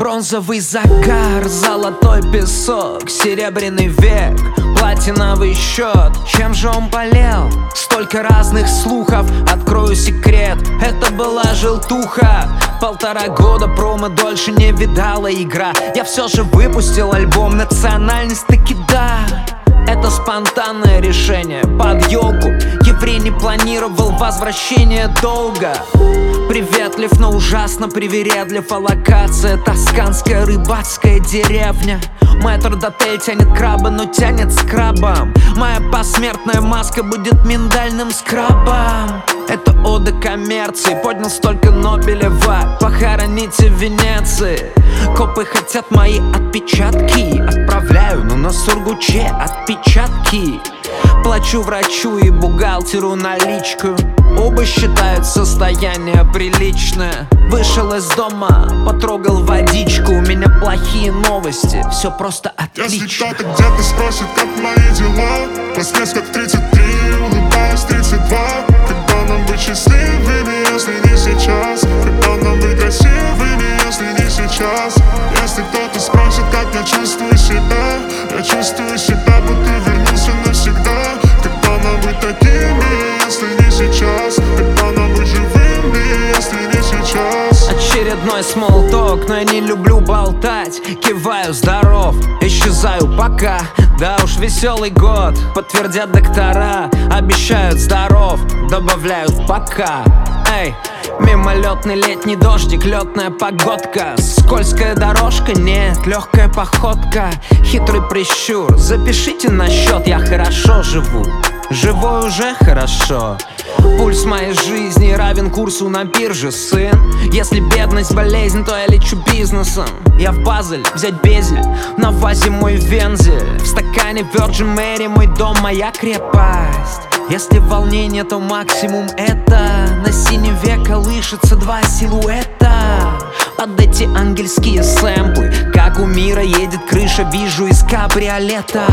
Бронзовый загар, золотой песок, серебряный век, платиновый счет. Чем же он болел? Столько разных слухов, открою секрет, это была желтуха. 1,5 года промо дольше не видала игра. Я все же выпустил альбом, национальность таки да. Это спонтанное решение под елку. Еврей не планировал возвращение долго. Приветлив, но ужасно привередлив. А локация тосканская рыбацкая деревня. Метрдотель тянет краба, но тянет с крабом. Моя посмертная маска будет миндальным скрабом. Это ода коммерции, поднял столько Нобелева. Похороните в Венеции. Копы хотят мои отпечатки. Отправляю, но на Сургуче отпечатки. Плачу врачу и бухгалтеру наличку. Оба считают состояние приличное. Вышел из дома, потрогал водичку. У меня плохие новости, все просто отлично. Если кто-то где-то спросит, как мои дела, воскрес как 33, улыбаюсь 32. Когда нам быть счастливыми, если не сейчас? Когда нам быть красивыми, если не сейчас? Если кто-то спросит, как я чувствую себя, я чувствую себя, будто вернулся навсегда. Когда нам быть такими, если не сейчас? Когда нам быть живыми, если не сейчас? Очередной смолток, но я не люблю болтать. Киваю, здоров, исчезаю пока. Да уж веселый год, подтвердят доктора. Обещают здоров, добавляют пока. Эй, мимолетный летний дождик, летная погодка. Скользкая дорожка, нет, легкая походка. Хитрый прищур, запишите на счет. Я хорошо живу, живой уже хорошо. Пульс моей жизни равен курсу на бирже, сын. Если бедность болезнь, то я лечу бизнесом. Я в Базель, взять безель, на вазе мой вензель. В стакане Virgin Mary, мой дом, моя крепость. Если волнение, то максимум это. На синеве колышется 2 силуэта. Под эти ангельские сэмплы, как у мира едет крыша, вижу из кабриолета.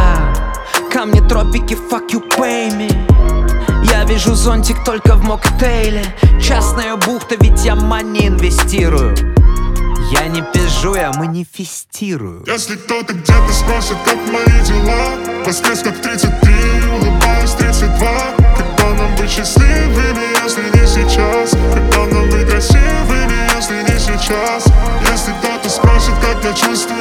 Камни тропики, fuck you, pay me. Я вижу зонтик только в моктейле. Частная бухта, ведь я мани инвестирую. Я не пизжу, я манифестирую. Если кто-то где-то спросит, как мои дела, воскрес как 33, улыбаюсь 32. Когда нам быть счастливыми, если не сейчас? Когда нам быть красивыми, если не сейчас? Если кто-то спросит, как я чувствую